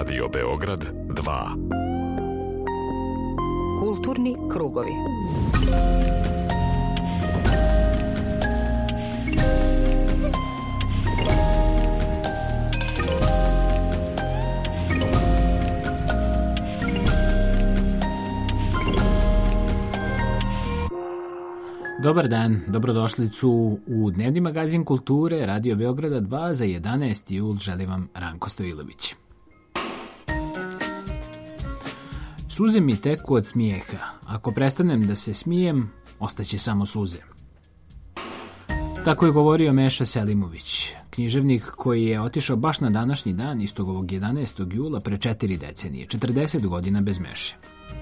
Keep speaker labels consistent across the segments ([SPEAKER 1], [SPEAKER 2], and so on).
[SPEAKER 1] Radio Beograd 2.
[SPEAKER 2] Kulturni krugovi.
[SPEAKER 3] Dobar dan, dobrodošlicu u Dnevni magazin kulture Radio Beograda 2 za 11. jul. Želim vam Ranko Stojilović. Suze mi teku od smijeha. Ako prestanem da se smijem, ostaće samo suze. Tako je govorio Meša Selimović, književnik koji je otišao baš na današnji dan, istog ovog 11. jula, pre 4 decenije, 40 godina bez Meše.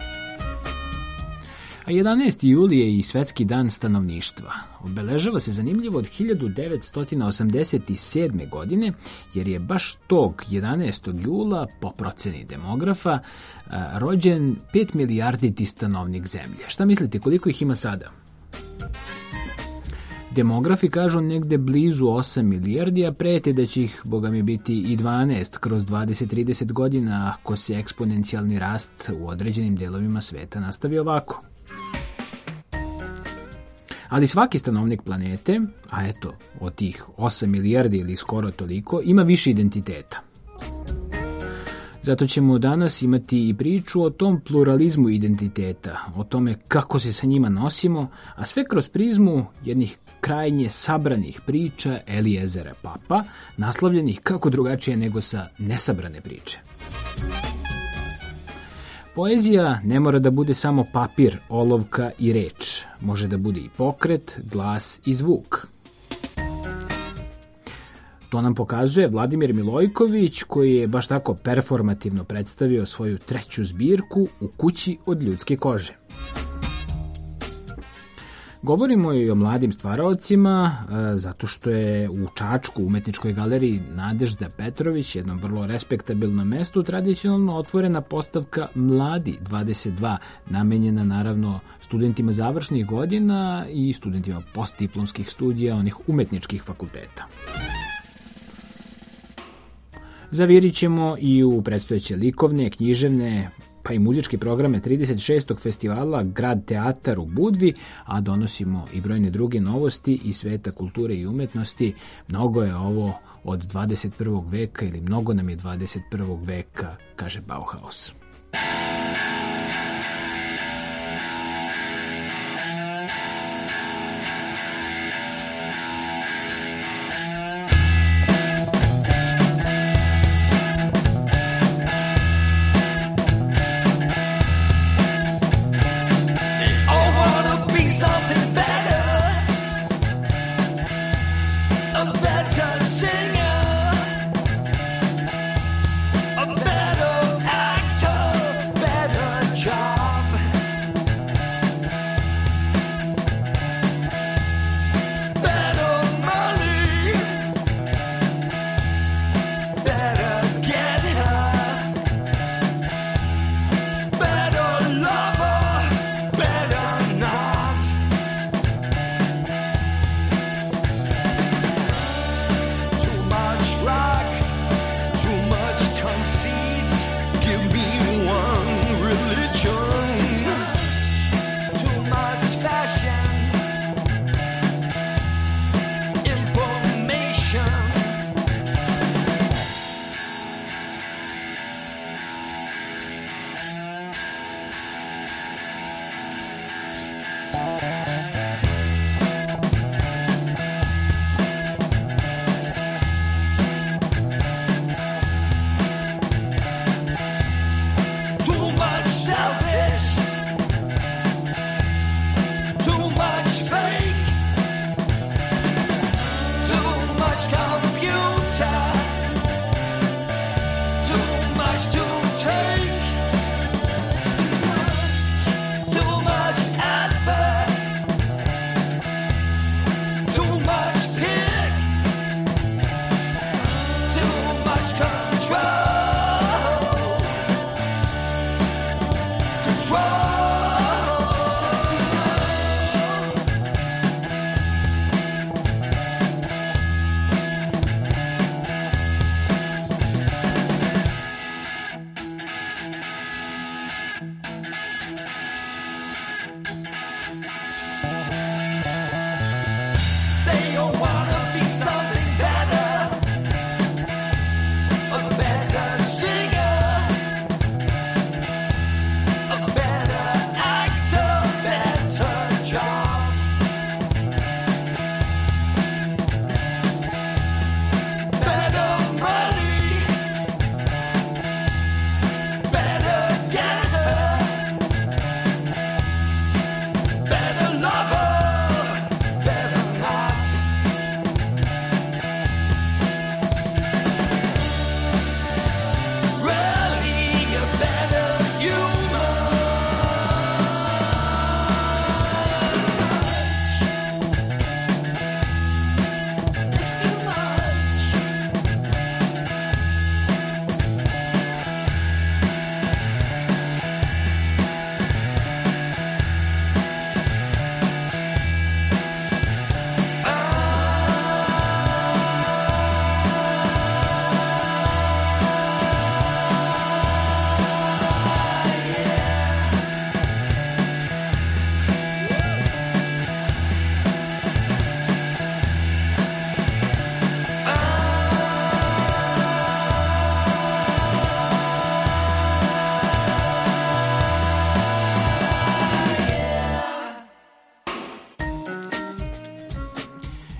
[SPEAKER 3] A 11. juli je i Svetski dan stanovništva. Obeležava se zanimljivo od 1987. godine, jer je baš tog 11. jula, po proceni demografa, rođen 5 milijarditi stanovnik zemlje. Šta mislite, koliko ih ima sada? Demografi kažu negde blizu 8 milijardi, a prete da će ih, boga mi, biti i 12 kroz 20-30 godina ako se eksponencijalni rast u određenim delovima sveta nastavi ovako. Ali svaki stanovnik planete, a eto, od tih 8 milijardi ili skoro toliko, ima više identiteta. Zato ćemo danas imati i priču o tom pluralizmu identiteta, o tome kako se sa njima nosimo, a sve kroz prizmu jednih krajnje sabranih priča Elijezera Papa, naslovljenih kako drugačije nego sa nesabrane priče. Poezija ne mora da bude samo papir, olovka i reč. Može da bude i pokret, glas i zvuk. To nam pokazuje Vladimir Milojković, koji je baš tako performativno predstavio svoju 3. zbirku U kući od ljudske kože. Govorimo i o mladim stvaraocima, zato što je u Čačku, u umetničkoj galeriji Nadežda Petrović, jednom vrlo respektabilnom mestu, tradicionalno otvorena postavka Mladi 22, namenjena naravno studentima završnih godina i studentima postdiplomskih studija, onih umetničkih fakulteta. Zavirit ćemo i u predstojeće likovne, književne, pa i muzičke programe 36. festivala Grad teatar u Budvi, a donosimo i brojne druge novosti iz sveta kulture i umetnosti. Mnogo je ovo od 21. veka ili mnogo nam je 21. veka, kaže Bauhaus.
[SPEAKER 4] A better actor.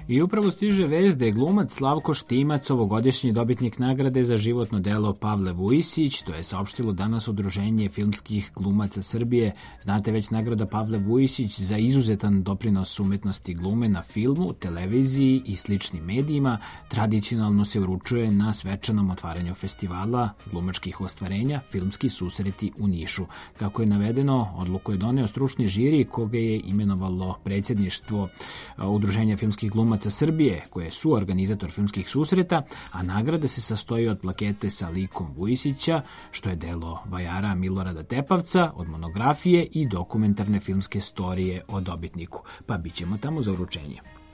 [SPEAKER 3] I upravo stiže vest da je glumac Slavko Štimac ovogodišnji dobitnik nagrade za životno delo Pavle Vujisić. To je saopštilo danas Udruženje filmskih glumaca Srbije. Znate već, nagrada Pavle Vujisić za izuzetan doprinos umetnosti glume na filmu, televiziji i sličnim medijima tradicionalno se uručuje na svečanom otvaranju festivala glumačkih ostvarenja Filmski susreti u Nišu. Kako je navedeno, odluku je doneo stručni žiri koga je imenovalo predsjedništvo Udruženja filmskih glumaca Srbije, koje je suorganizator filmskih susreta, a nagrada se sastoji od plakete sa likom Vujisića, što je delo vajara Milorada Tepavca, od monografije i dokumentarne filmske storije o dobitniku. Pa bit ćemo tamo za uručenje.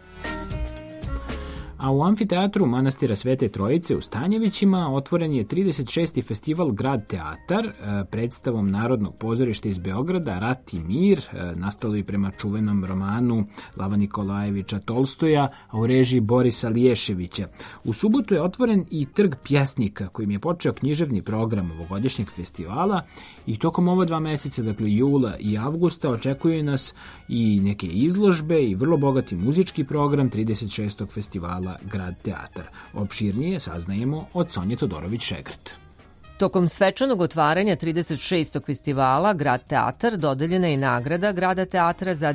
[SPEAKER 3] A u amfiteatru Manastira Svete Trojice u Stanjevićima otvoren je 36. festival Grad teatar predstavom Narodnog pozorišta iz Beograda Rat i mir, nastalo i prema čuvenom romanu Lava Nikolajevića Tolstoja, a u režiji Borisa Liješevića. U subotu je otvoren i Trg pjesnika, kojim je počeo književni program ovogodišnjeg festivala i tokom ova 2 meseca, dakle jula i avgusta, očekuje nas i neke izložbe i vrlo bogati muzički program 36. festivala Grad teatar. Opširnije saznajemo od Sonje Todorović-Šegrt.
[SPEAKER 2] Tokom svečanog otvaranja 36. festivala Grad teatar dodeljena je nagrada Grada teatra za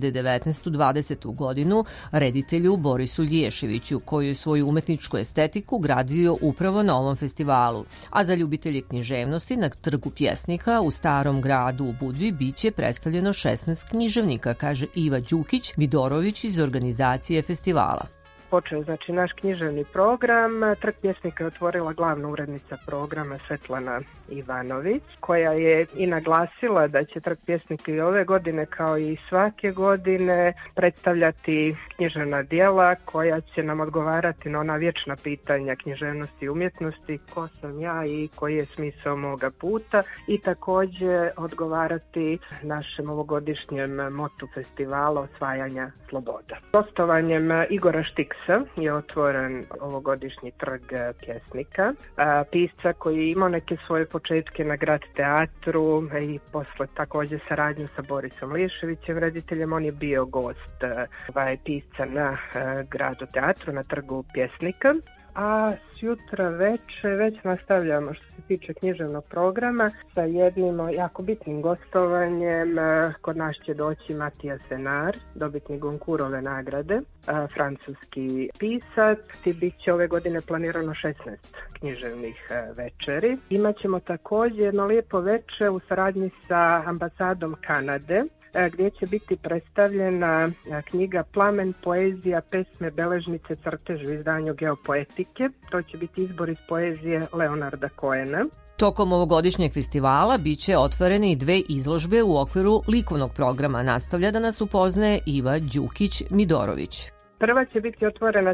[SPEAKER 2] 2019-2020. godinu reditelju Borisu Liješeviću, koji je svoju umetničku estetiku gradio upravo na ovom festivalu. A za ljubitelje književnosti na Trgu pjesnika u Starom gradu u Budvi biće predstavljeno 16 književnika, kaže Iva Đukić Midorović iz organizacije festivala.
[SPEAKER 4] Počeo naš književni program. Trg pjesnika je otvorila glavna urednica programa Svetlana Ivanović, koja je i naglasila da će Trg pjesnika i ove godine, kao i svake godine, predstavljati književna djela koja će nam odgovarati na ona vječna pitanja književnosti i umjetnosti, ko sam ja i koji je smisao moga puta, i također odgovarati našem ovogodišnjem motu festivala Osvajanja sloboda. Gostovanjem Igora Štiksa je otvoren ovogodišnji Trg pjesnika, pisca koji je imao neke svoje početke na Grad teatru i posle također saradnju sa Borisom Liješevićem, rediteljem. On je bio gost pisca na Gradu teatru, na Trgu pjesnika. A sutra već nastavljamo što se tiče književnog programa sa jednim jako bitnim gostovanjem. Kod nas će doći Matija Senar, dobitnik Goncourtove nagrade, francuski pisac. Bit će ove godine planirano 16 književnih večeri. Imaćemo također jedno lijepo večer u saradnji sa ambasadom Kanade, gdje će biti predstavljena knjiga Plamen, poezija, pesme, beležnice, crtež u izdanju Geopoetike. To će biti izbor iz poezije Leonarda Cohena.
[SPEAKER 2] Tokom ovogodišnjeg festivala biće otvorene i 2 izložbe u okviru likovnog programa. Nastavlja da nas upoznaje Iva Đukić Midorović.
[SPEAKER 4] Prva će biti otvorena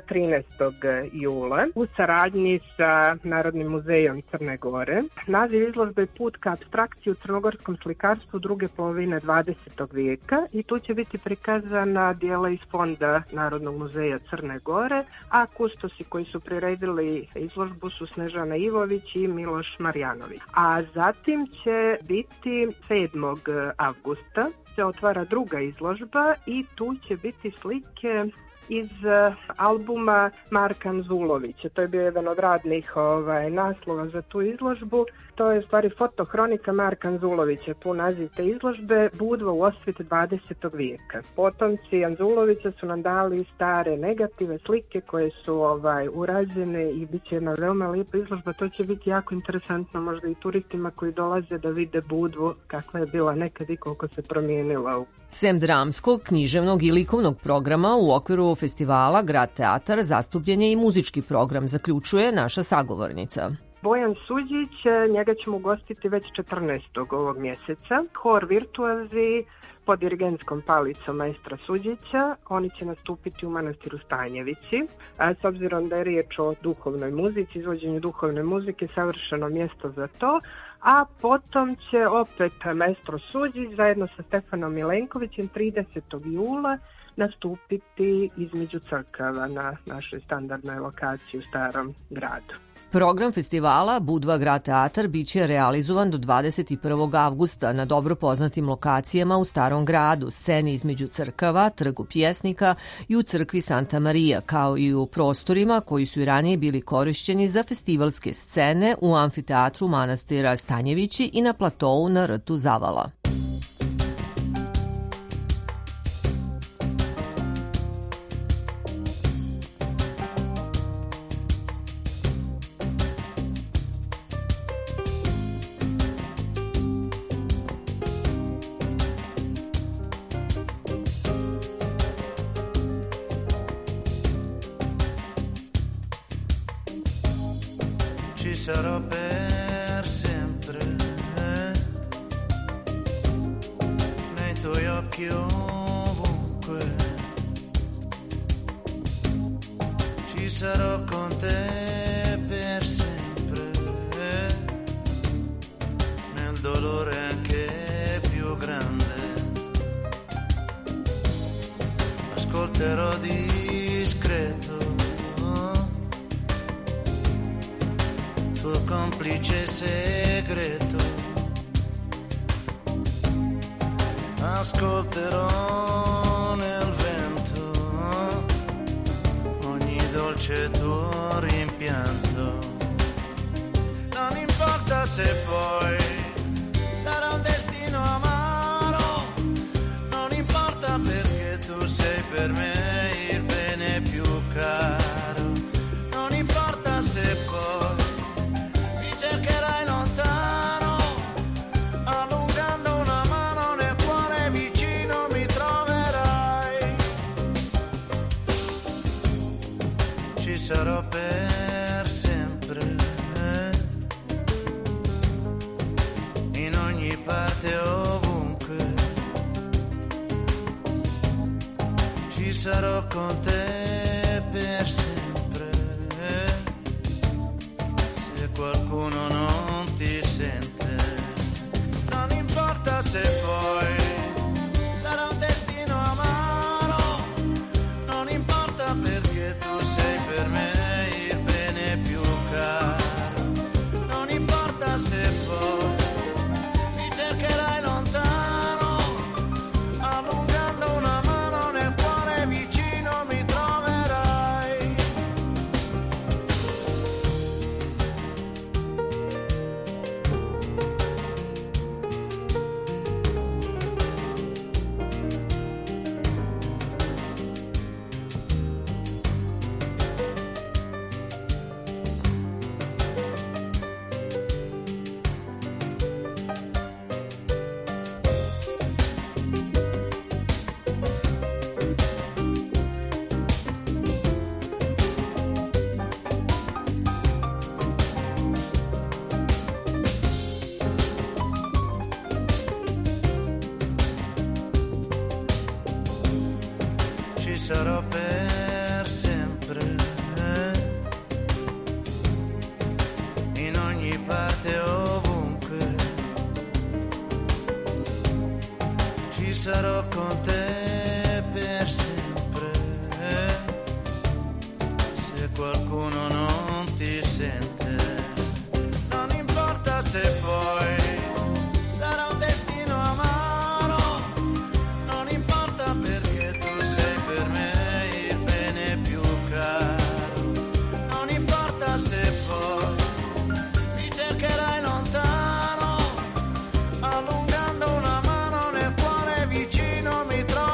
[SPEAKER 4] 13. jula u saradnji sa Narodnim muzejom Crne Gore. Naziv izložbe je Put ka apstrakciji u crnogorskom slikarstvu druge polovine 20. vijeka i tu će biti prikazana djela iz fonda Narodnog muzeja Crne Gore, a kustosi koji su priredili izložbu su Snežana Ivović i Miloš Marjanović. A zatim će biti 7. avgusta se otvara druga izložba i tu će biti slike iz albuma Marka Anzulovića. To je bio jedan od radnih naslova za tu izložbu. To je u stvari fotohronika Marka Anzulovića, tu naziv te izložbe, Budva u osvit 20. vijeka. Potomci Anzulovića su nam dali stare negative slike koje su urađene i bit će jedna veoma lijepa izložba. To će biti jako interesantno možda i turistima koji dolaze da vide Budvu kakva je bila nekad i koliko se promijenila.
[SPEAKER 2] Sem dramskog, književnog i likovnog programa u okviru festivala Grad teatar zastupljen je i muzički program, zaključuje naša sagovornica.
[SPEAKER 4] Bojan Suđić, njega ćemo ugostiti već 14. ovog mjeseca. Hor Virtuazi pod dirigentskom palicom maestra Suđića. Oni će nastupiti u Manastiru Stanjevići. S obzirom da je riječ o duhovnoj muzici, izvođenju duhovne muzike, savršeno mjesto za to. a potom će opet maestro Suđić zajedno sa Stefanom Milenkovićem 30. jula nastupiti između crkava na našoj standardnoj lokaciji u Starom gradu.
[SPEAKER 2] Program festivala Budva Grad Teatar biće realizovan do 21. avgusta na dobro poznatim lokacijama u Starom gradu, sceni između crkava, trgu pjesnika i u crkvi Santa Marija, kao i u prostorima koji su i ranije bili korišćeni za festivalske scene u amfiteatru manastira Stanjevići i na platou na rtu Zavala.
[SPEAKER 5] Sarò per sempre nei tuoi occhi ovunque, ci sarò con te per sempre, nel dolore anche più grande, ascolterò discreto tuo complice segreto, ascolterò nel vento ogni dolce tuo rimpianto. Non importa se poi sarà un destino amaro, non importa perché tu sei per me il bene più caro, non importa se poi cercherai lontano, allungando una mano nel cuore vicino mi troverai. Ci sarò per sempre, in ogni parte ovunque, ci sarò con te per sempre. Qualcuno non ti sente, non importa se poi sarà un destino amaro, non importa perché tu sei per me il bene più caro, non importa se poi mi cercherai lontano, allungando una mano nel cuore vicino mi troverai. Ci sarò per sempre, in ogni parte ovunque, ci sarò con te per sempre, se qualcuno non ti sente, non importa se poi sarà un destino amaro, non importa perché tu sei per me il bene più caro, non importa se poi mi cercherai lontano, allungando una mano nel cuore vicino mi troverai.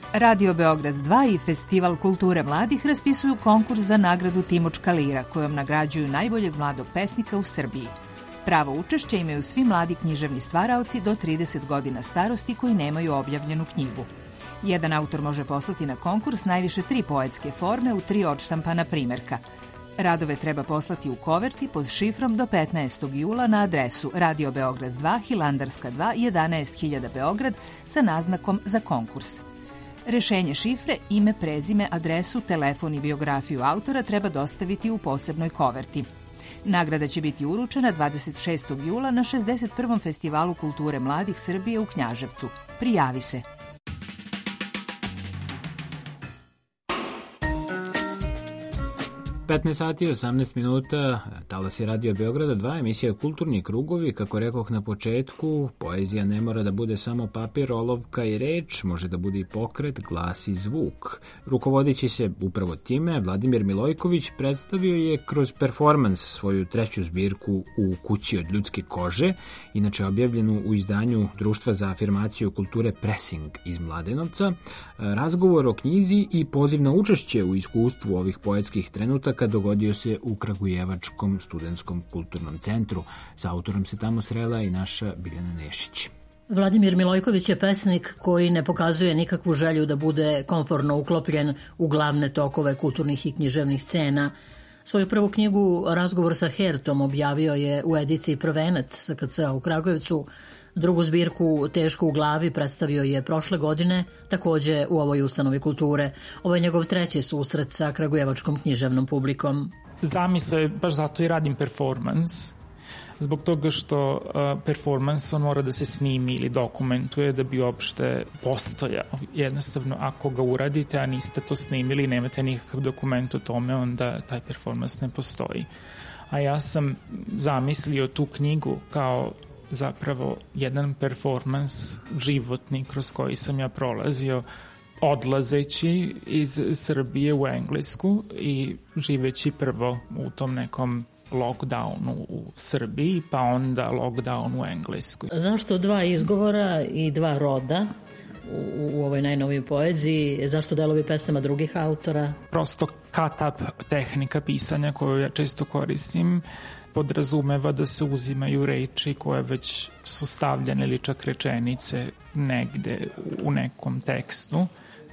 [SPEAKER 6] Radio Beograd 2 i Festival kulture mladih raspisuju konkurs za nagradu Timočka lira, kojom nagrađuju najboljeg mladog pesnika u Srbiji. Pravo učešće imaju svi mladi književni stvaraoci do 30 godina starosti koji nemaju objavljenu knjigu. Jedan autor može poslati na konkurs najviše 3 poetske forme u 3 odštampana primerka. Radove treba poslati u koverti pod šifrom do 15. jula na adresu Radio Beograd 2, Hilandarska 2, 11.000 Beograd sa naznakom za konkurs. Rešenje šifre, ime, prezime, adresu, telefon i biografiju autora treba dostaviti u posebnoj koverti. Nagrada će biti uručena 26. jula na 61. Festivalu kulture mladih Srbije u Knjaževcu. Prijavi se.
[SPEAKER 3] 15 sati i 18 minuta, talas je Radio Beograda 2, emisija Kulturni krugovi. Kako rekoh na početku, poezija ne mora da bude samo papir, olovka i reč, može da bude i pokret, glas i zvuk. Rukovodići se upravo time, Vladimir Milojković predstavio je kroz performans svoju 3. zbirku U kući od ljudske kože, inače objavljenu u izdanju Društva za afirmaciju kulture Pressing iz Mladenovca, razgovor o knjizi i poziv na učešće u iskustvu ovih poetskih trenutaka dogodio se u Kragujevačkom studentskom kulturnom centru. Sa autorom se tamo srela i naša Biljana Nešić.
[SPEAKER 7] Vladimir Milojković je pesnik koji ne pokazuje nikakvu želju da bude komforno uklopljen u glavne tokove kulturnih i književnih scena. Svoju prvu knjigu Razgovor sa Hertom objavio je u ediciji Prvenac SKC-a u Kragujevcu. Drugu zbirku Teško u glavi predstavio je prošle godine, takođe u ovoj ustanovi kulture. Ovo je njegov 3. susret sa kragujevačkom književnom publikom.
[SPEAKER 8] Zamisao je, baš zato i radim performans, zbog toga što performans on mora da se snimi ili dokumentuje da bi uopšte postojao. Jednostavno, ako ga uradite, a niste to snimili, nemate nikakav dokument o tome, onda taj performans ne postoji. A ja sam zamislio tu knjigu kao zapravo jedan performans životni kroz koji sam ja prolazio odlazeći iz Srbije u Englesku i živeći prvo u tom nekom lockdownu u Srbiji, pa onda lockdown u Engleskoj.
[SPEAKER 7] Zašto 2 izgovora i 2 roda u ovoj najnovijoj poeziji? Zašto delovi pesama drugih autora?
[SPEAKER 8] Prosto cut-up tehnika pisanja koju ja često koristim podrazumeva da se uzimaju reči koje već su stavljene ili čak rečenice negde u nekom tekstu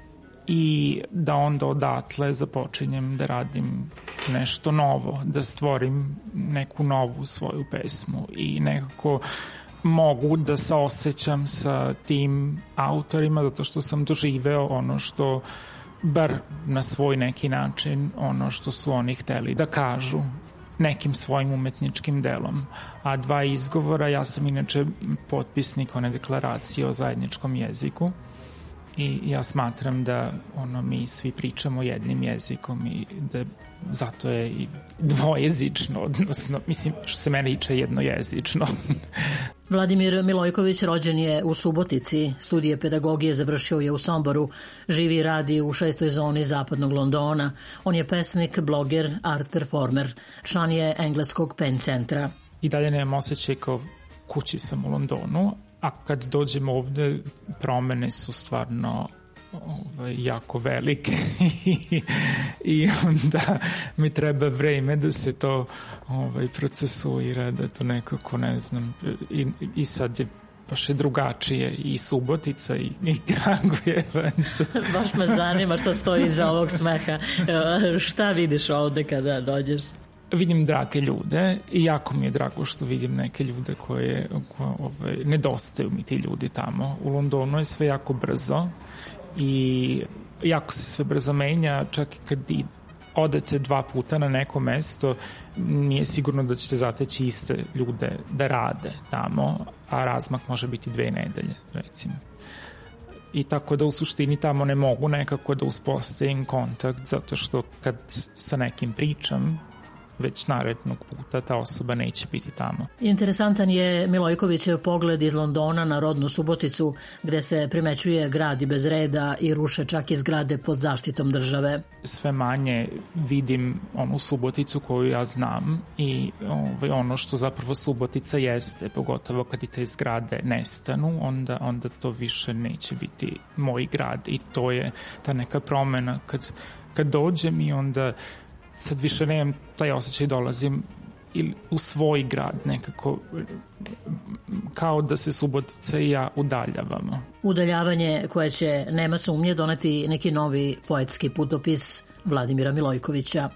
[SPEAKER 8] i da onda odatle započinjem da radim nešto novo, da stvorim neku novu svoju pesmu i nekako mogu da se osjećam sa tim autorima zato što sam doživeo ono što, bar na svoj neki način, ono što su oni hteli da kažu nekim svojim umetničkim delom. A 2 izgovora, ja sam inače potpisnik one deklaracije o zajedničkom jeziku i ja smatram da mi svi pričamo jednim jezikom i da zato je i dvojezično, odnosno, mislim, što se mene tiče jednojezično.
[SPEAKER 7] Vladimir Milojković rođen je u Subotici, studije pedagogije završio je u Somboru, živi i radi u 6. zoni zapadnog Londona. On je pesnik, bloger, art performer, član je engleskog Pen centra.
[SPEAKER 8] I dalje nemam osjećaj kao kući sam u Londonu, a kad dođem ovde promene su stvarno jako velike i onda mi treba vreme da se to procesuira, da to nekako, ne znam, i sad je baš je drugačije i Subotica i Kragujevac.
[SPEAKER 7] Baš me zanima šta stoji iza ovog smeha. Šta vidiš ovde kada dođeš?
[SPEAKER 8] Vidim drage ljude i jako mi je drago što vidim neke ljude koje nedostaju mi ti ljudi tamo. U Londonu je sve jako brzo i jako se sve brzo menja, čak i kad odete 2 puta na neko mesto, nije sigurno da ćete zateći iste ljude da rade tamo, a razmak može biti 2 nedelje, recimo. I tako da u suštini tamo ne mogu nekako da uspostavim kontakt, zato što kad sa nekim pričam, već narednog puta ta osoba neće biti tamo.
[SPEAKER 7] Interesantan je Milojkovićev pogled iz Londona na rodnu Suboticu, gde se primećuje grad i bez reda i ruše čak i zgrade pod zaštitom države.
[SPEAKER 8] Sve manje vidim onu Suboticu koju ja znam i ono što zapravo Subotica jeste, pogotovo kad i te zgrade nestanu, onda to više neće biti moj grad i to je ta neka promena kad dođem i onda sad više nemam taj osjećaj, dolazim u svoj grad nekako, kao da se Subotica i ja udaljavamo.
[SPEAKER 7] Udaljavanje koje će, nema sumnje, doneti neki novi poetski putopis Vladimira Milojkovića.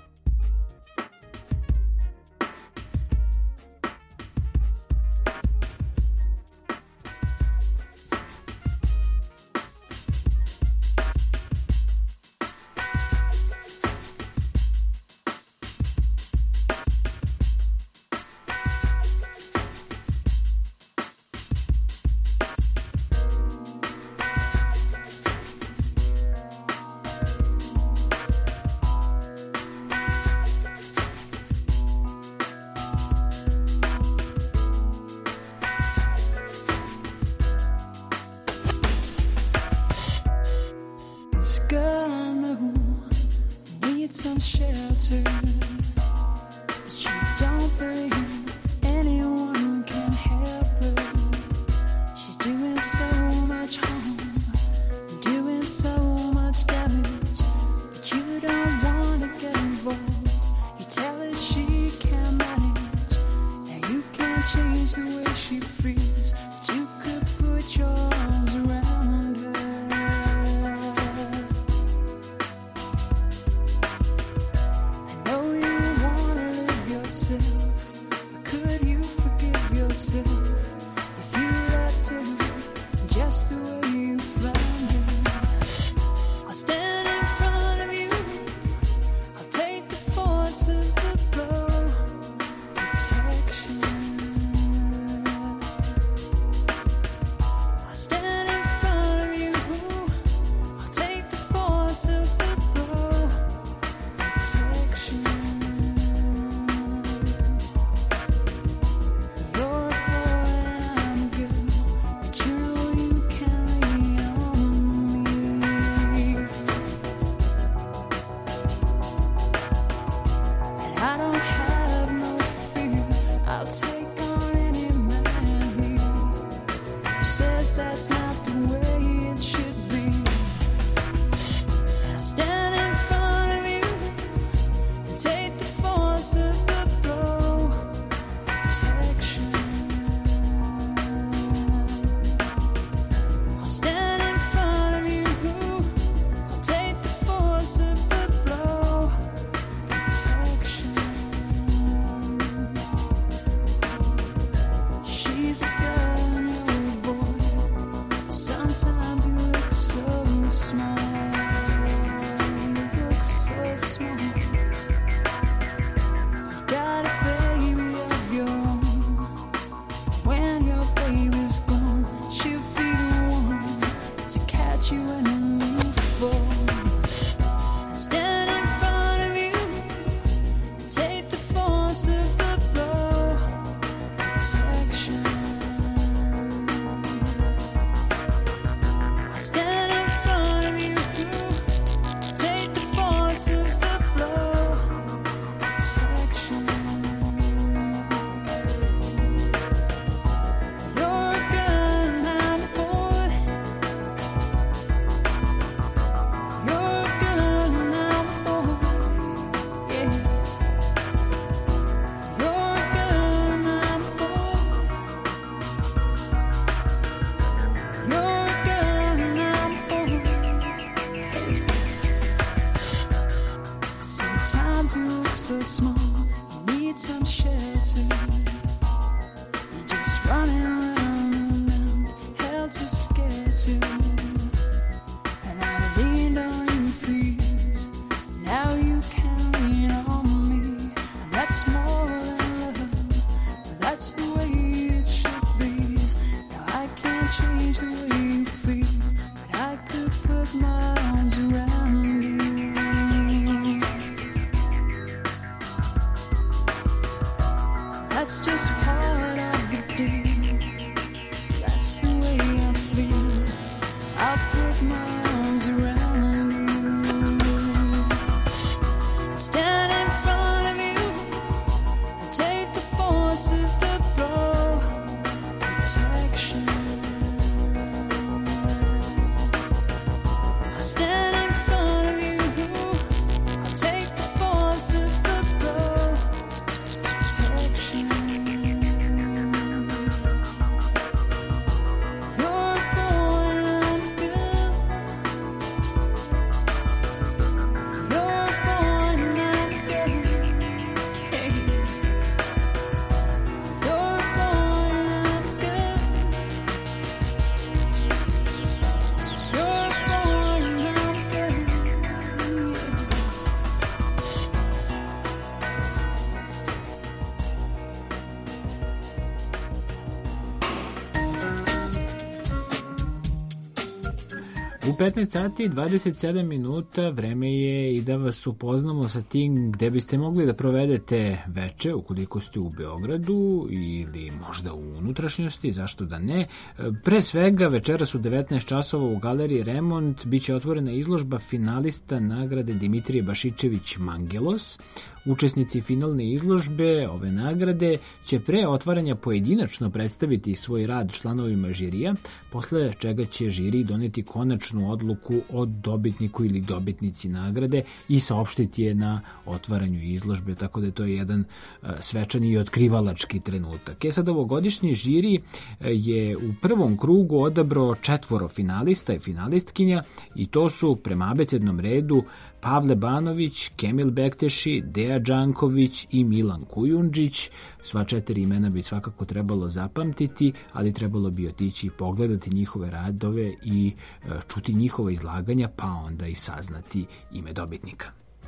[SPEAKER 3] U 15 sati i 27 minuta vreme je i da vas upoznamo sa tim gde biste mogli da provedete veče ukoliko ste u Beogradu ili možda u unutrašnjosti, zašto da ne. Pre svega večeras u 19 časova u Galeriji Remont biće otvorena izložba finalista nagrade Dimitrije Bašičević Mangelos. Učesnici finalne izložbe ove nagrade će pre otvaranja pojedinačno predstaviti svoj rad članovima žirija, posle čega će žiri doneti konačnu odluku o dobitniku ili dobitnici nagrade i saopštiti je na otvaranju izložbe, tako da je to jedan svečani i otkrivalački trenutak. Sad ovogodišnji žiri je u prvom krugu odabrao 4 finalista i finalistkinja i to su prema abecednom redu Pavle Banović, Kemil Bekteši, Deja Đanković i Milan Kujundžić. Sva 4 imena bi svakako trebalo zapamtiti, ali trebalo bi otići i pogledati njihove radove i čuti njihova izlaganja, pa onda i saznati ime dobitnika.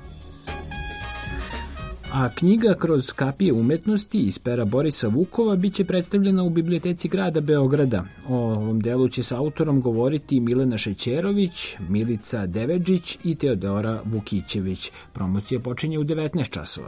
[SPEAKER 3] A knjiga Kroz kapije umetnosti iz pera Borisa Vukova biće predstavljena u Biblioteci grada Beograda. O ovom delu će sa autorom govoriti Milena Šećerović, Milica Devedžić i Teodora Vukićević. Promocija počinje u 19 časova.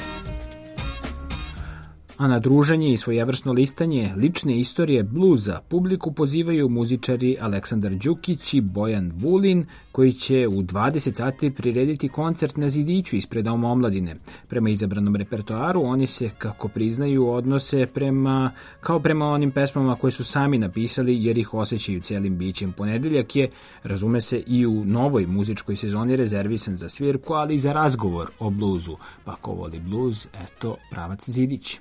[SPEAKER 3] A na druženje i svojevrsno listanje lične istorije bluza publiku pozivaju muzičari Aleksandar Đukić i Bojan Vulin, koji će u 20 sati prirediti koncert na zidiću ispred Doma omladine. Prema izabranom repertoaru oni se, kako priznaju, odnose kao prema onim pesmama koje su sami napisali jer ih osjećaju celim bićem. Ponedeljak je, razume se, i u novoj muzičkoj sezoni rezervisan za svirku, ali i za razgovor o bluzu. Pa ko voli bluz, eto pravac zidić.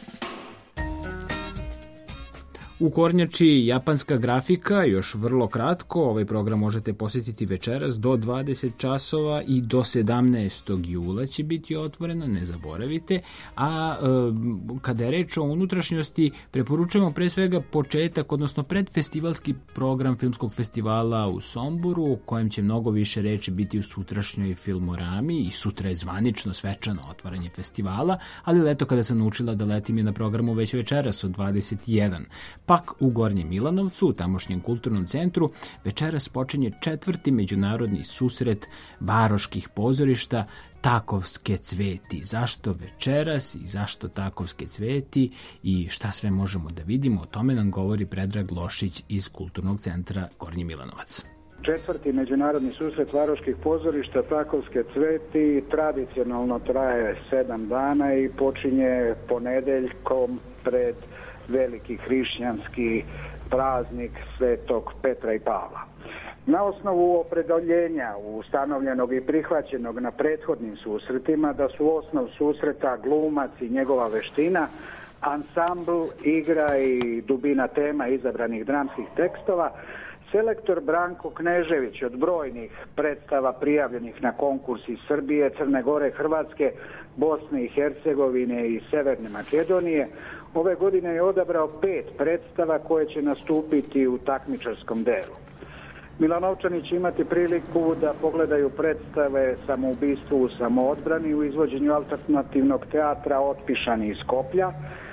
[SPEAKER 3] U Kornjači japanska grafika, još vrlo kratko, ovaj program možete posjetiti večeras do 20 časova i do 17. jula će biti otvorena, ne zaboravite. A kada je reč o unutrašnjosti, preporučujemo pre svega početak, odnosno predfestivalski program filmskog festivala u Somboru, u kojem će mnogo više reči biti u sutrašnjoj Filmorami i sutra je zvanično svečano otvaranje festivala, ali leto kada sam naučila da letim je na programu već večeras od 21. Pak u Gornjem Milanovcu, u tamošnjem kulturnom centru, večeras počinje 4. međunarodni susret varoških pozorišta Takovske cveti. Zašto večeras i zašto Takovske cveti i šta sve možemo da vidimo, o tome nam govori Predrag Lošić iz kulturnog centra Gornji Milanovac.
[SPEAKER 9] 4. međunarodni susret varoških pozorišta Takovske cveti tradicionalno traje 7 dana i počinje ponedeljkom pred veliki hrišćanski praznik Svetog Petra i Pavla. Na osnovu opredeljenja ustanovljenog i prihvaćenog na prethodnim susretima da su osnov susreta glumac i njegova veština, ansambl, igra i dubina tema izabranih dramskih tekstova, selektor Branko Knežević od brojnih predstava prijavljenih na konkurs iz Srbije, Crne Gore, Hrvatske, Bosne i Hercegovine i Severne Makedonije ove godine je odabrao 5 predstava koje će nastupiti u takmičarskom delu. Milanovčani će imati priliku da pogledaju predstave Samoubistvo u samoodbrani u izvođenju alternativnog teatra Otpišani iz Skoplja,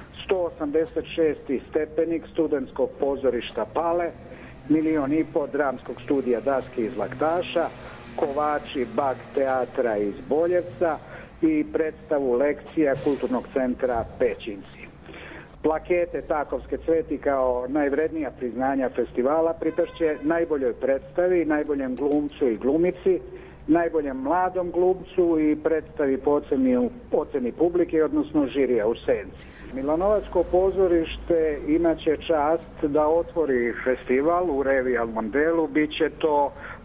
[SPEAKER 9] 186. stepenik studentskog pozorišta Pale, 1,5 miliona dramskog studija Daske iz Laktaša, Kovači Bag teatra iz Boljevca i predstavu Lekcija kulturnog centra Pećinci. Plakete Takovske cveti kao najvrednija priznanja festivala pripešće najboljoj predstavi, najboljem glumcu i glumici, najboljem mladom glumcu i predstavi po oceni publike, odnosno žirija u senci. Milanovačko pozorište imaće čast da otvori festival u revijalnom delu, biće to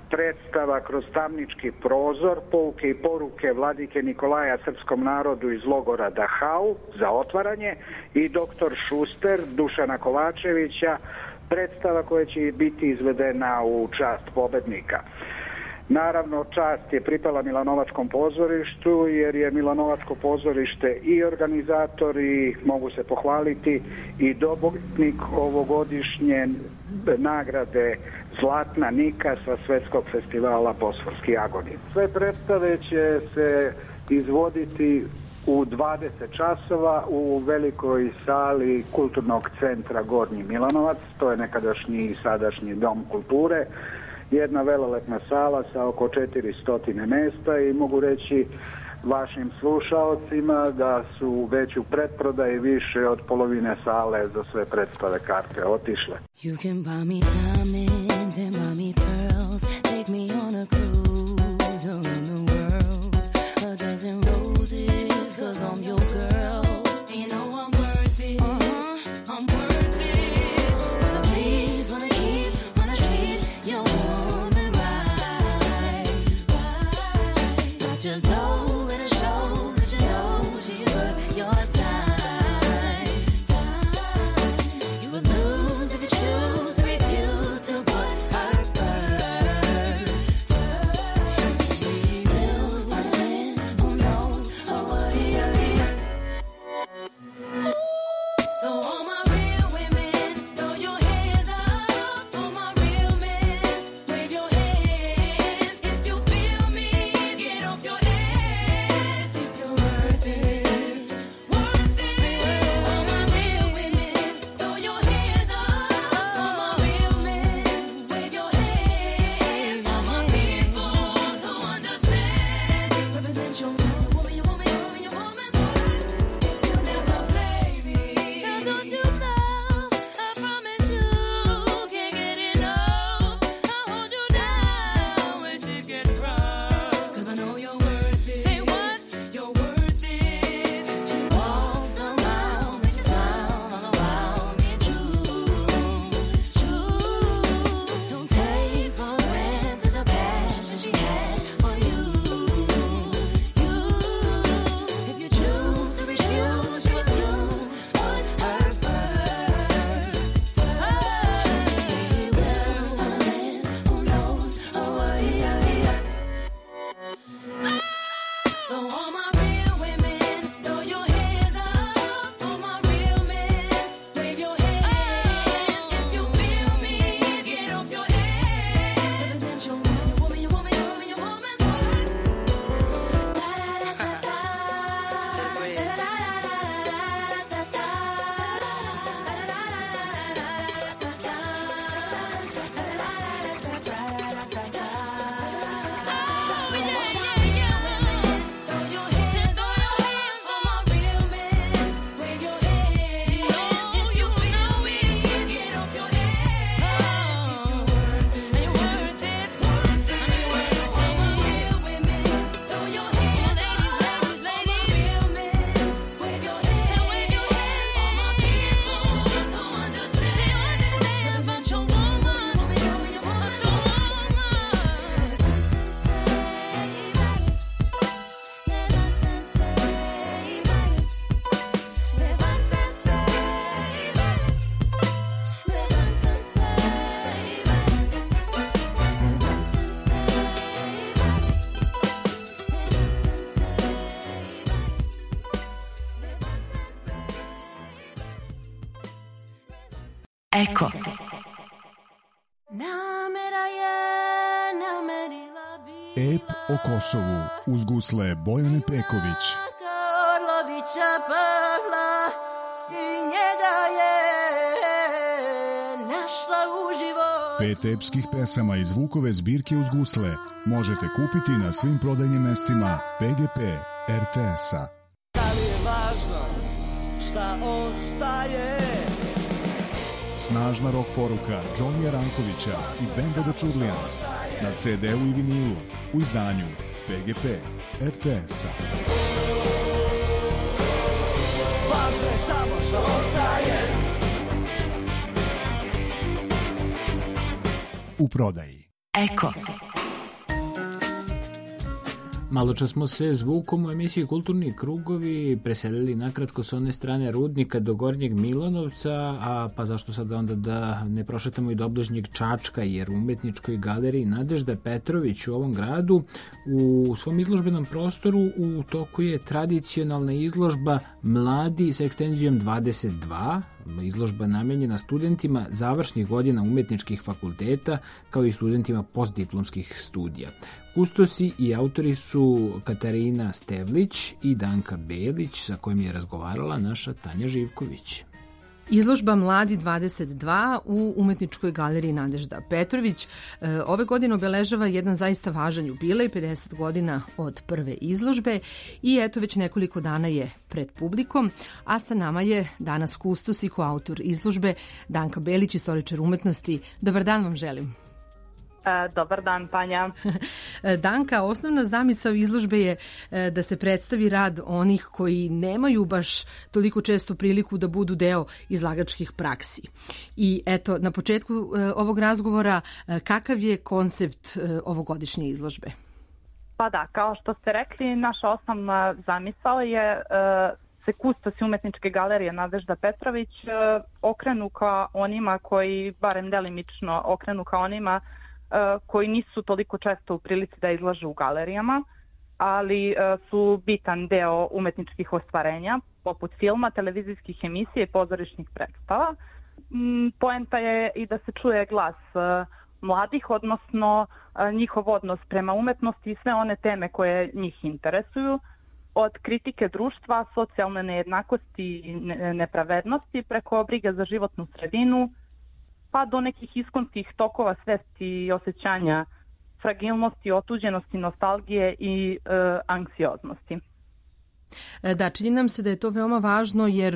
[SPEAKER 9] predstava Kroz tamnički prozor, pouke i poruke vladike Nikolaja srpskom narodu iz logora Dachau za otvaranje i Doktor Šuster Dušana Kovačevića, predstava koja će biti izvedena u čast pobednika. Naravno, čast je pripala Milanovačkom pozorištu, jer je Milanovačko pozorište i organizator i, mogu se pohvaliti, i dobitnik ovogodišnje nagrade Zlatna Nika sa Svetskog festivala Bosforski agoni. Sve predstave će se izvoditi u 20 časova u velikoj sali Kulturnog centra Gornji Milanovac, to je nekadašnji i sadašnji Dom kulture, jedna velelepna sala sa oko 400 mesta i mogu reći vašim slušaocima da su već u pretprodaji više od polovine sale za sve predstave karte otišle. You can buy me diamonds and buy me pearls, take me on a cruise around the world, a dozen roses, 'cause I'm your girl, and you know I'm worth it, I'm worth it, but please wanna keep, wanna treat your woman right, not just know and show that you know she's worth your time, you would lose if you choose to refuse to put her first, we will win, who knows, oh what so all my real women, throw your hands up, all my real men, wave your hands, if you feel me, get off your ass, if you're worth it, worth it, all my real women, throw your hands up, all my real men, wave your hands, all my people who understand, represent your woman, your woman, your woman, your woman's worth, you never play me, now don't you know, I promise you, can't get enough, I'll hold you down when shit gets rough, 'cause I know you're worth it, say what, you're worth it, she walks around, makes you smile all around me, true, don't take for granted the passion she had for you, if you choose to refuse, you refuse, put her first, she will win, who knows, oh what so all my real women, throw your hands up, all my real men, wave your hands, if you feel me, get off your ass, represent your woman, your woman, your woman, your woman's worth,
[SPEAKER 10] Eko.
[SPEAKER 11] Ep o Kosovu uz gusle Bojane Peković.
[SPEAKER 12] Karlovića Pavla i njega je našla uživo.
[SPEAKER 11] 5 epskih pesama iz Vukove zbirke uz gusle možete kupiti na svim prodajnim mestima PGP RTS-a.
[SPEAKER 12] Da li je važno šta ostaje?
[SPEAKER 11] Snažna rock poruka Johnnyja Rankovića i Benda The Churlians na CD-u i vinilu u izdanju PGP RTS-a.
[SPEAKER 12] Važno je samo što ostaje.
[SPEAKER 11] U prodaji.
[SPEAKER 10] Eko.
[SPEAKER 3] Malo čas smo se zvukom u emisiji Kulturni krugovi preselili nakratko s one strane Rudnika do Gornjeg Milanovca, a pa zašto sad onda da ne prošetamo i do obližnjeg Čačka, jer u Umetničkoj galeriji Nadežda Petrović u ovom gradu u svom izložbenom prostoru u toku je tradicionalna izložba Mladi sa ekstenzijom 22, izložba namenjena studentima završnih godina umetničkih fakulteta kao i studentima postdiplomskih studija. Kustosi i autori su Katarina Stevlić i Danka Belić, sa kojim je razgovarala naša Tanja Živković.
[SPEAKER 10] Izložba Mladi 22 u Umetničkoj galeriji Nadežda Petrović ove godine obeležava jedan zaista važan jubilej, 50 godina od prve izložbe i eto već nekoliko dana je pred publikom, a sa nama je danas kustos i koautor izložbe Danka Belić, istoričar umetnosti. Dobar dan vam želim.
[SPEAKER 13] Dobar dan, Tanja.
[SPEAKER 10] Danka, osnovna zamisao izložbe je da se predstavi rad onih koji nemaju baš toliko često priliku da budu deo izlagačkih praksi. I eto, na početku ovog razgovora, kakav je koncept ovogodišnje izložbe?
[SPEAKER 13] Pa da, kao što ste rekli, naša osnovna zamisao je se kustosi Umetničke galerije Nadežda Petrović okrenu ka onima koji, barem delimično, okrenu ka onima koji nisu toliko često u prilici da izlažu u galerijama, ali su bitan deo umetničkih ostvarenja, poput filma, televizijskih emisija i pozorišnih predstava. Poenta je i da se čuje glas mladih, odnosno njihov odnos prema umetnosti i sve one teme koje njih interesuju, od kritike društva, socijalne nejednakosti i nepravednosti, preko brige za životnu sredinu, pa do nekih iskonskih tokova svesti i osjećanja fragilnosti, otuđenosti, nostalgije i anksioznosti.
[SPEAKER 10] Da, čini nam se da je to veoma važno jer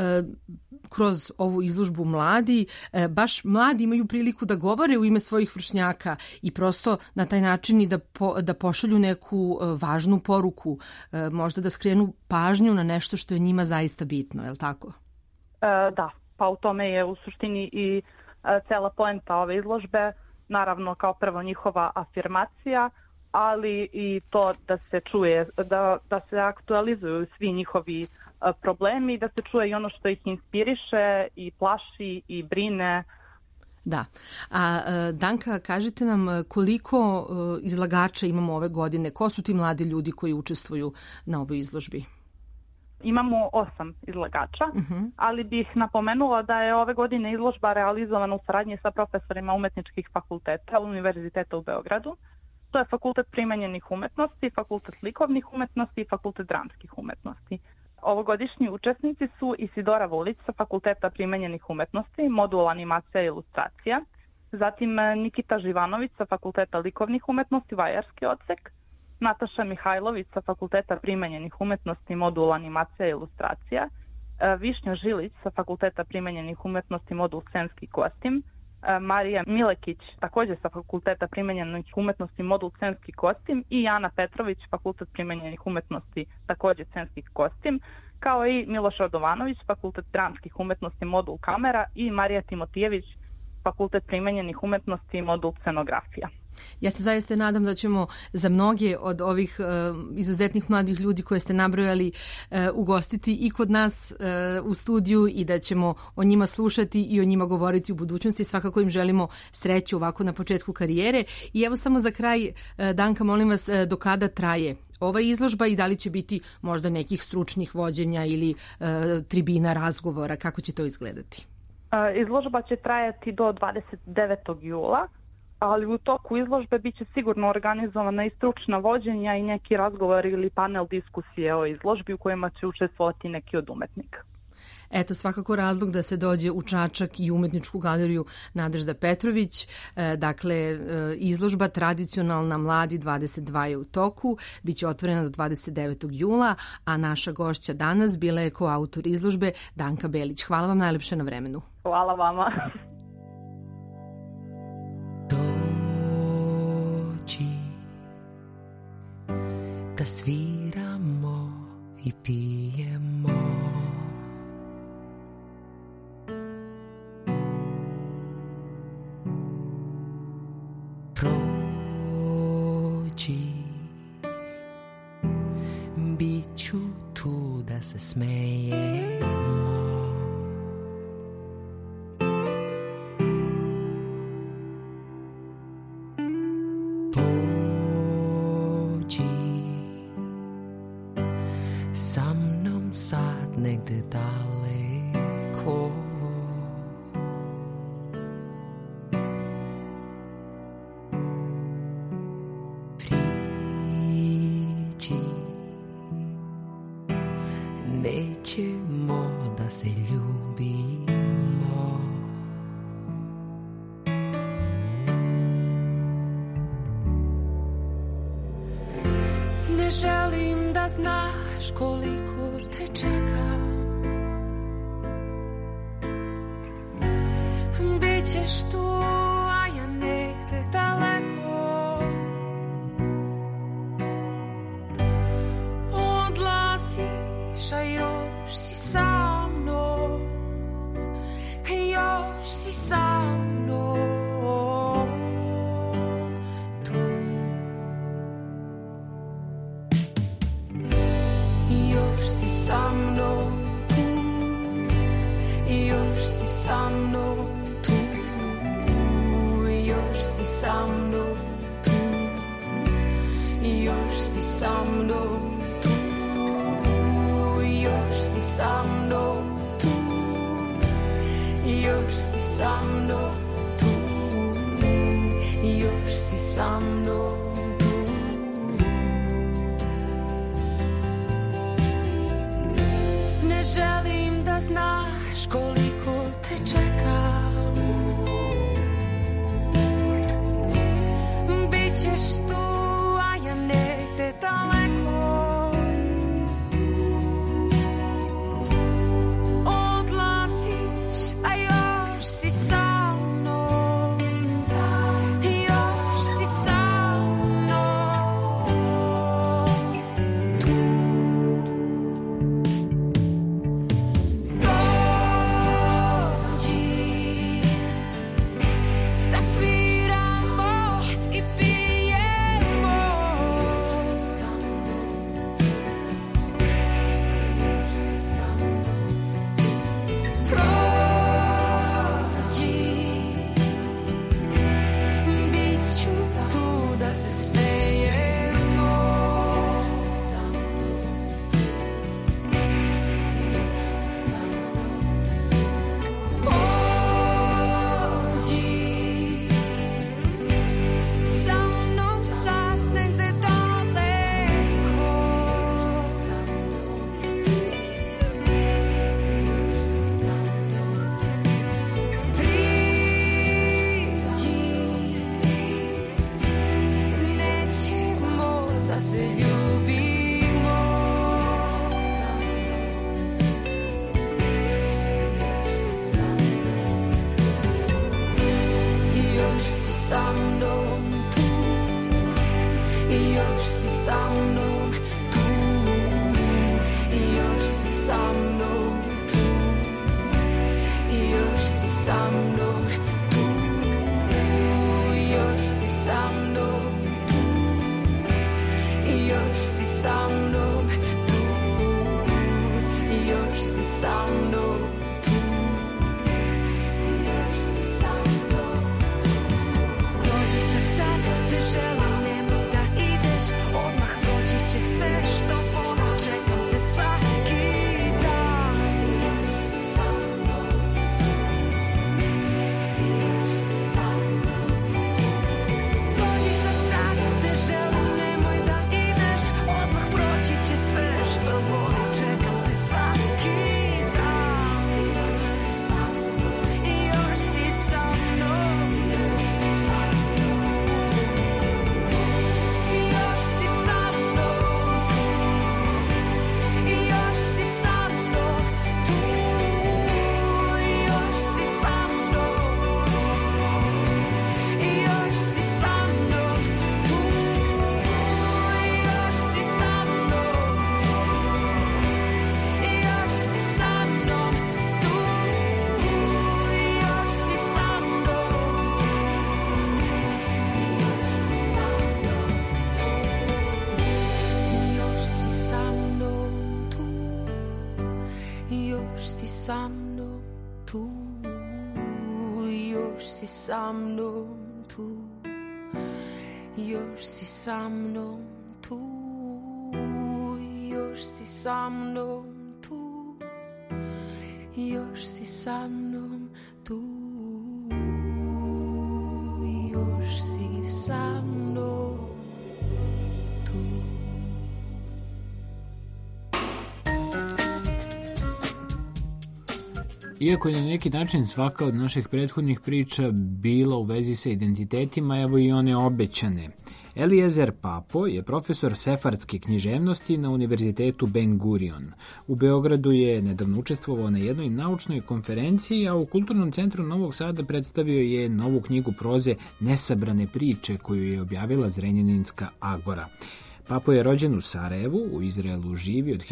[SPEAKER 10] kroz ovu izložbu mladi, baš mladi imaju priliku da govore u ime svojih vršnjaka i prosto na taj način i da pošalju neku važnu poruku, možda da skrenu pažnju na nešto što je njima zaista bitno, je li tako?
[SPEAKER 13] Da, pa u tome je u suštini i cela poenta ove izložbe, naravno kao prvo njihova afirmacija, ali i to da se čuje, da se aktualizuju svi njihovi problemi i da se čuje i ono što ih inspiriše i plaši i brine.
[SPEAKER 10] Da. A Danka, kažite nam koliko izlagača imamo ove godine, ko su ti mladi ljudi koji učestvuju na ovoj izložbi?
[SPEAKER 13] Imamo 8 izlagača, ali bih napomenula da je ove godine izložba realizovana u saradnji sa profesorima umetničkih fakulteta Univerziteta u Beogradu. To je Fakultet primenjenih umetnosti, Fakultet likovnih umetnosti i Fakultet dramskih umetnosti. Ovogodišnji učesnici su Isidora Vulić sa Fakulteta primenjenih umetnosti, modul animacija i ilustracija, zatim Nikita Živanović sa Fakulteta likovnih umetnosti, vajarski odsek, Nataša Mihajlović sa Fakulteta primenjenih umetnosti, modul animacija i ilustracija, Višnja Žilić sa Fakulteta primenjenih umetnosti, modul scenski kostim, Marija Milekić također sa Fakulteta primenjenih umetnosti, modul scenski kostim i Jana Petrović, Fakultet primenjenih umetnosti, također scenski kostim, kao i Miloš Radovanović, Fakultet dramskih umetnosti, modul kamera i Marija Timotijević, Fakultet primenjenih umetnosti, modul scenografija.
[SPEAKER 10] Ja se zaista nadam da ćemo za mnoge od ovih izuzetnih mladih ljudi koje ste nabrojali ugostiti i kod nas u studiju i da ćemo o njima slušati i o njima govoriti u budućnosti. Svakako im želimo sreću ovako na početku karijere. I evo samo za kraj, Danka, molim vas, do kada traje ova izložba i da li će biti možda nekih stručnih vođenja ili tribina razgovora, kako će to izgledati?
[SPEAKER 13] Izložba će trajati do 29. jula, ali u toku izložbe bit će sigurno organizovana i stručna vođenja i neki razgovor ili panel diskusije o izložbi u kojima će učestvovati neki od umetnika.
[SPEAKER 10] Eto, svakako razlog da se dođe u Čačak i Umetničku galeriju Nadežda Petrović. Dakle, izložba tradicionalna Mladi 22 je u toku, bit će otvorena do 29. jula, a naša gošća danas bila je koautor izložbe Danka Belić. Hvala vam najlepše na vremenu.
[SPEAKER 13] Hvala vama.
[SPEAKER 14] Dođi da sviramo i pijemo, prođi se smejemo. Pođi sa mnom sad negde daleko. Nećemo da se ljubimo. Ne želim da znaš koliko te čekam. Bićeš tu, a ja negde daleko. Odlaziš, a još si sa mnom, još si sa mnom tu. Još si sa mnom tu, još si sa mnom tu, još si sa mnom tu, još si sa mnom tu. Još si sa mnom tu, još si sa mnom tu, još si sa mnom tu. Ne želim da znaš koliko te čekam. Bićeš tu, a ja negde daleko. Sve što voli čekam te svaki dan. sa mnom tu, još si sa mnom tu, još si sa mnom tu, još si sa mnom tu, još si sa mnom tu, još si sa mnom tu.
[SPEAKER 3] Iako je na neki način svaka od naših prethodnih priča bila u vezi sa identitetima, evo i one obećane. Eliezer Papo je profesor sefardske književnosti na Univerzitetu Ben Gurion. U Beogradu je nedavno učestvovao na jednoj naučnoj konferenciji, a u Kulturnom centru Novog Sada predstavio je novu knjigu proze Nesabrane priče koju je objavila Zrenjaninska Agora. Papo je rođen u Sarajevu, u Izraelu živi od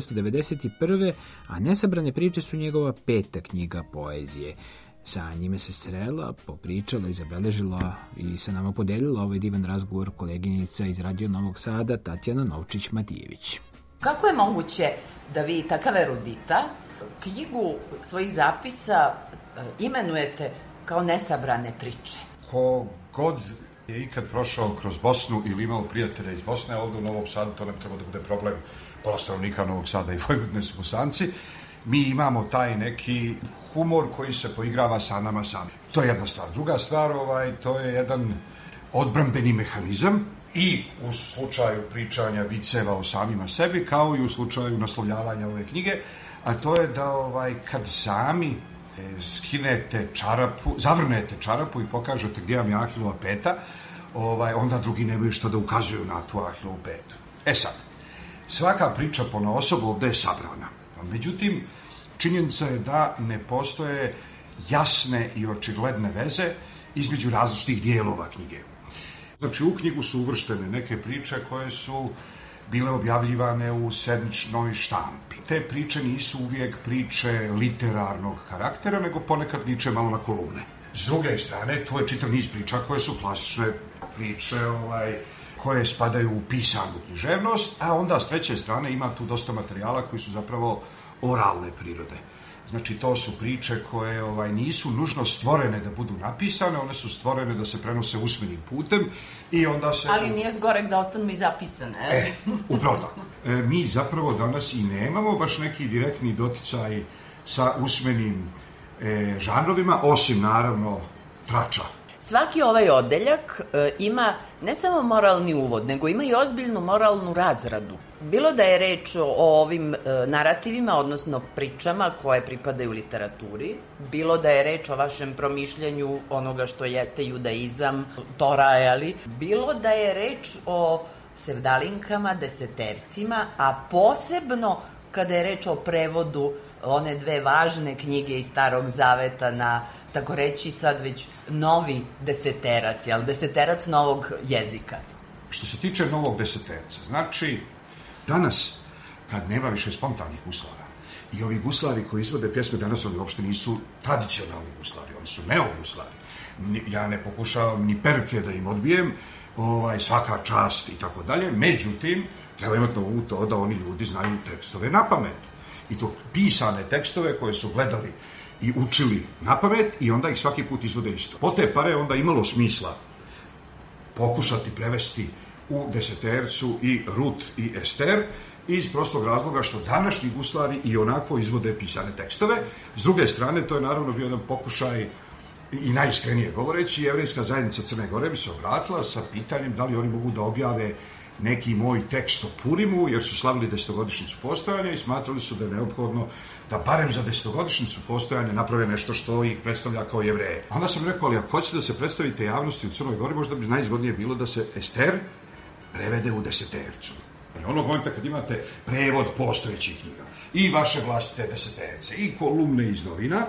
[SPEAKER 3] 1991. a Nesabrane priče su njegova 5. knjiga poezije. Sa njime se srela, popričala i zabeležila i sa nama podelila ovaj divan razgovor koleginica iz Radio Novog Sada Tatjana Novčić-Matijević.
[SPEAKER 15] Kako je moguće da vi, takav erudita, knjigu svojih zapisa imenujete kao Nesabrane priče?
[SPEAKER 16] Ko god je ikad prošao kroz Bosnu ili imao prijatelja iz Bosne, ovdje u Novom Sadu, to ne treba da bude problem, pola stanovnika Novog Sada i Vojvodine su Bosanci, mi imamo taj neki humor koji se poigrava sa nama sami. To je jedna stvar. Druga stvar, to je jedan odbrambeni mehanizam i u slučaju pričanja viceva o samima sebi, kao i u slučaju naslovljavanja ove knjige, a to je da kad sami skinete čarapu, zavrnete čarapu i pokažete gdje vam je Ahilova peta, onda drugi nemaju što da ukazuju na tu Ahilovu petu. Sad, svaka priča ponaosob ovdje je sabrana. Međutim, činjenica je da ne postoje jasne i očigledne veze između različitih dijelova knjige. Znači, u knjigu su uvrštene neke priče koje su bile objavljivane u sedmičnoj štampi. Te priče nisu uvijek priče literarnog karaktera, nego ponekad liče malo na kolumne. S druge strane, tu je čitav niz priča koje su klasične priče, koje spadaju u pisanu književnost, a onda s treće strane ima tu dosta materijala koji su zapravo oralne prirode. Znači, to su priče koje nisu nužno stvorene da budu napisane, one su stvorene da se prenose usmenim putem i onda se...
[SPEAKER 15] Ali nije zgorek da ostanu i zapisane.
[SPEAKER 16] Upravo tako. Mi zapravo danas i nemamo baš neki direktni doticaj sa usmenim žanrovima, osim naravno trača.
[SPEAKER 15] Svaki ovaj odeljak ima ne samo moralni uvod, nego ima i ozbiljnu moralnu razradu. Bilo da je reč o ovim narativima, odnosno pričama koje pripadaju literaturi, bilo da je reč o vašem promišljanju onoga što jeste judaizam, Tora, bilo da je reč o sevdalinkama, desetercima, a posebno kada je reč o prevodu one dve važne knjige iz Starog Zaveta na, tako reći sad već, novi deseterac, ali deseterac novog jezika.
[SPEAKER 16] Što se tiče novog deseterca, znači danas, kad nema više spontanih guslara, i ovi guslari koji izvode pjesme danas, oni uopšte nisu tradicionalni guslari, oni su neoguslari. Ja ne pokušavam ni perke da im odbijem, svaka čast i tako dalje, međutim, treba imati na umu to da oni ljudi znaju tekstove na pamet. I to pisane tekstove koje su gledali i učili na pamet i onda ih svaki put izvode isto. Po te pare onda imalo smisla pokušati prevesti u desetercu i Rut i Ester, iz prostog razloga što današnji guslari i onako izvode pisane tekstove. S druge strane, to je naravno bio jedan pokušaj i najiskrenije govoreći, Jevrejska zajednica Crne Gore bi se obratila sa pitanjem da li oni mogu da objave neki moj tekst o Purimu, jer su slavili 10-godišnjicu postojanja i smatrali su da je neophodno da barem za 10-godišnjicu postojanja naprave nešto što ih predstavlja kao Jevreje. Onda sam rekao, ali ako hoćete da se predstavite javnosti u Crnoj Gori, možda bi najizgodnije bilo da se Ester prevede u desetercu. Onog momenta kad imate prevod postojećih knjiga i vaše vlastite deseterce i kolumne iz novina,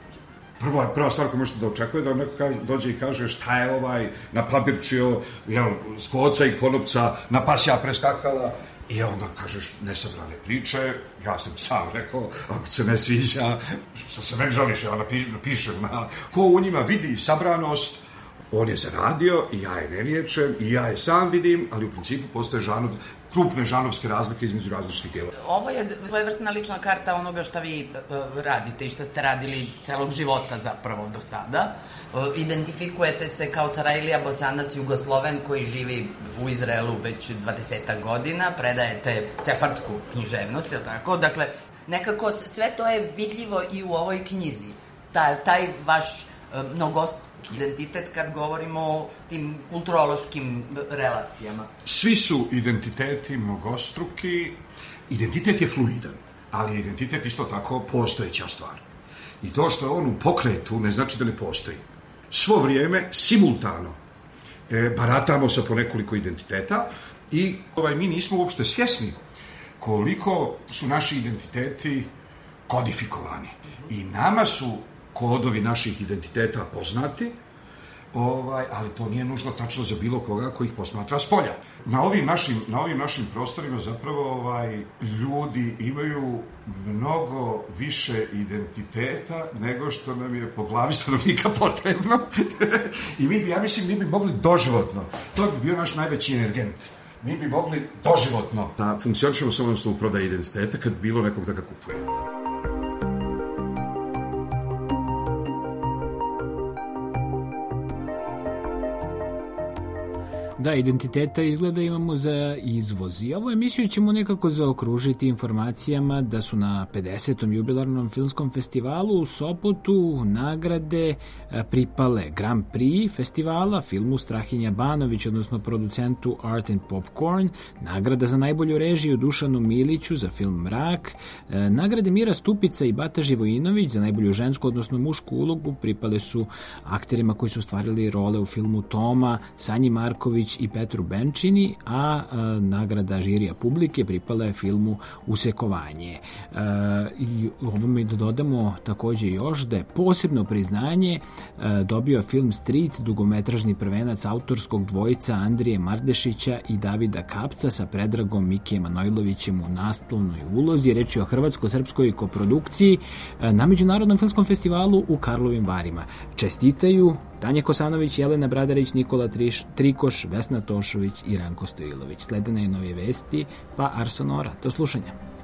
[SPEAKER 16] prva stvar koju možete da očekuje da neko dođe i kaže šta je napabirčio s koca i konopca, na pas ja preskakala, i onda kažeš nesabrane priče. Ja sam sam rekao, ako se ne sviđa, što se meni žališ, ja napišem ko u njima vidi sabranost, On je zaradio i ja je ne liječem i ja je sam vidim, ali u principu postoje krupne žanovske razlike između različitih dijela.
[SPEAKER 15] Ovo je svojevrsna lična karta onoga šta vi radite i šta ste radili celog života zapravo do sada. Identifikujete se kao Sarajlija Bosanac, Jugosloven koji živi u Izraelu već 20 godina, predajete sefardsku književnost, je li tako? Dakle, nekako sve to je vidljivo i u ovoj knjizi. Taj vaš mnogostruki identitet kad govorimo o tim kulturološkim relacijama.
[SPEAKER 16] Svi su identiteti mnogostruki. Identitet je fluidan, ali identitet isto tako postojeća stvar. I to što je on u pokretu ne znači da ne postoji. Svo vrijeme, simultano, baratamo sa po nekoliko identiteta i mi nismo uopšte svjesni koliko su naši identiteti kodifikovani. I nama su kodovi naših identiteta poznati, ali to nije nužno tačno za bilo koga koji ih posmatra s polja. Na ovim našim prostorima zapravo ljudi imaju mnogo više identiteta nego što nam je po glavi stanovnika potrebno. I mi bi mogli doživotno, to bi bio naš najveći energent. Mi bi mogli doživotno da funkcionišemo samo u prodaji identiteta kad bilo nekog da ga kupuje.
[SPEAKER 3] Da, identiteta izgleda imamo za izvoz. I ovu emisiju ćemo nekako zaokružiti informacijama da su na 50. jubilarnom filmskom festivalu u Sopotu nagrade pripale Grand Prix festivala filmu Strahinja Banović, odnosno producentu Art and Popcorn, nagrada za najbolju režiju Dušanu Miliću za film Mrak, nagrade Mira Stupica i Bata Živojinović za najbolju žensku, odnosno mušku ulogu pripale su akterima koji su stvarili role u filmu Toma, Sanji Marković i Petru Benčini, a nagrada žirija publike pripala je filmu Usekovanje. I ovome da dodamo takođe još da je posebno priznanje dobio film Stric, dugometražni prvenac autorskog dvojica Andrije Mardešića i Davida Kapca sa Predragom Mike Manojlovićem u naslovnoj ulozi. Reč je o hrvatsko-srpskoj koprodukciji na Međunarodnom filmskom festivalu u Karlovim Varima. Čestitaju Tanja Kosanović, Jelena Bradarić, Nikola Trikoš, Vesna Tošović i Ranko Stojilović. Slede najnovije vesti, pa Arsonora. Do slušanja.